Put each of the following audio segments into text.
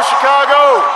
Chicago.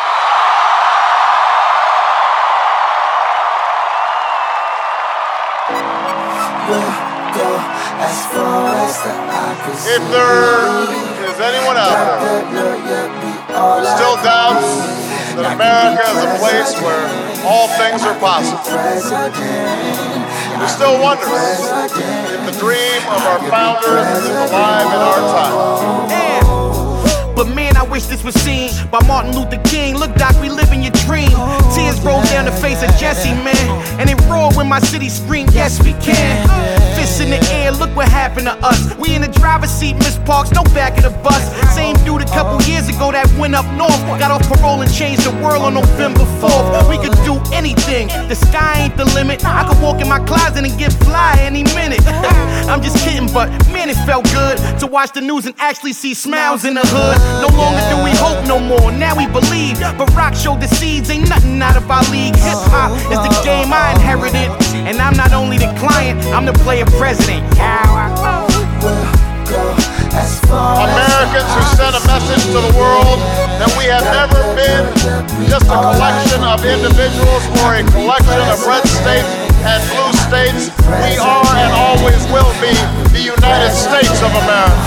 If there is anyone out there who still doubts that America is a place where all things are possible, who still wonders if the dream of our founders is alive in our time. But man, I wish this was seen by Martin Luther King. Look, Doc, we living your dream. Tears roll down the face of Jesse, man. And it roared when my city screamed, yes, we can. Fists in the air, look what happened to us. We in the driver's seat, Miss Parks, no back of the bus. Same dude a couple years ago that went up north. Got off parole and changed the world on November 4th. We could do anything, the sky ain't the limit. I could walk in my closet and get fly any minute. I'm just kidding, but man, it felt good to watch the news and actually see smiles in the hood. No longer do we hope no more, now we believe. But rock showed the seeds, ain't nothing out of our league. Hip-hop is the game I inherited, and I'm not only the client, I'm the player president. Americans who send a message to the world that we have never been just a collection of individuals or a collection of red states and blue states. We are and always will be the United States of America.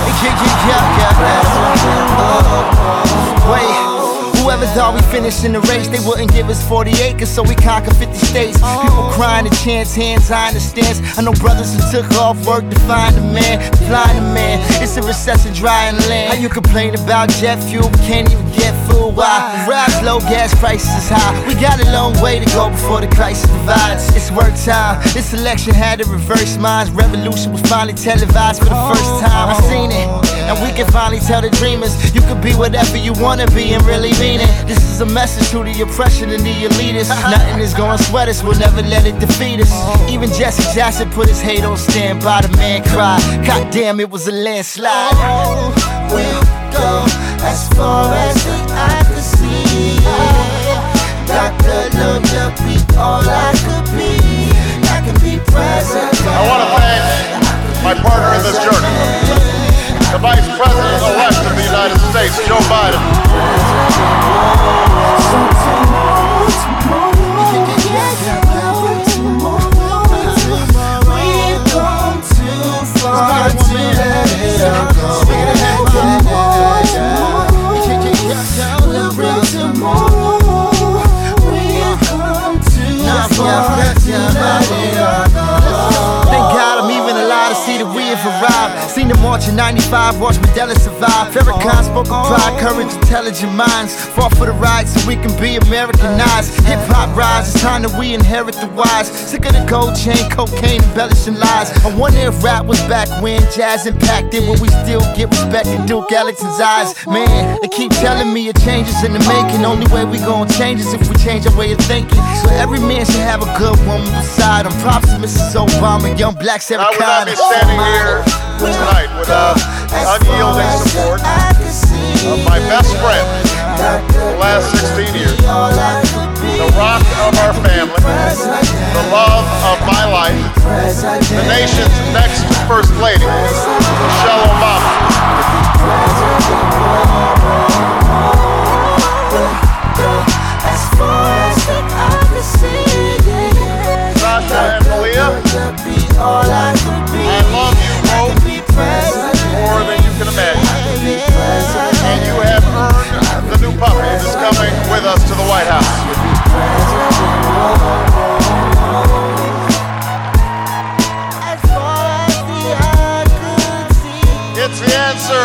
Whoever thought we finished in the race, they wouldn't give us 40 acres, so we conquered 50 states. People crying to chance, hands high in the stands. I know brothers who took off work to find a man, flying a man. It's a recession dry in the land. How you complain about jet fuel, we can't even get food? Why? Rise low, gas prices is high. We got a long way to go before the crisis divides. It's work time. This election had to reverse minds. Revolution was finally televised for the first time. I seen it, and we can finally tell the dreamers you can be whatever you wanna be and really mean it. This is a message to the oppression and the elitists. Nothing is gonna sweat us, we'll never let it defeat us. Even Jesse Jackson put his hate on standby, the man cried. God damn, it was a landslide. We'll go as far as the eye could see. Dr. Love, be all I could be. I can be present. I want to thank my partner in this journey, the Vice President-elect of the United States, Joe Biden. We've come too far to let it go. Celebrate tomorrow. We've come too far to let it go. Thank God I'm even alive to see that we have arrived. Seen the march in 95, watched Mandela survive. Farrakhan spoke of pride, courage, intelligent minds. Fought for the right so we can be Americanized. Hip-hop rise, it's time that we inherit the wise. Sick of the gold chain, cocaine, embellishing lies. I wonder if rap was back when jazz impacted. Will we still get respect in Duke Ellington's eyes? Man, they keep telling me a change is in the making. Only way we gon' change is if we change our way of thinking. So every man should have a good woman beside him. Props to Mrs. Obama, young black Sarah I would not be standing here tonight without unyielding support of my best friend for the last 16 years, the rock of our family, the love of my life, the nation's next First Lady, Michelle Obama. Sasha and Malia, I love you both more than you can imagine. And you have earned the new puppy that's coming with us to the White House. It's the answer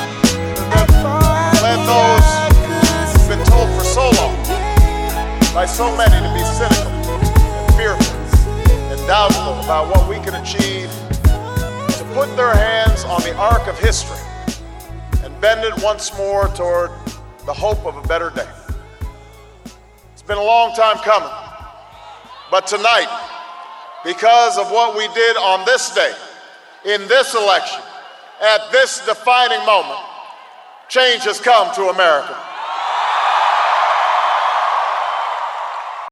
that led those who've been told for so long by so many to be cynical and fearful and doubtful about what we can achieve, to put their hands on the arc of history and bend it once more toward the hope of a better day. It's been a long time coming, but tonight, because of what we did on this day, in this election, at this defining moment, change has come to America.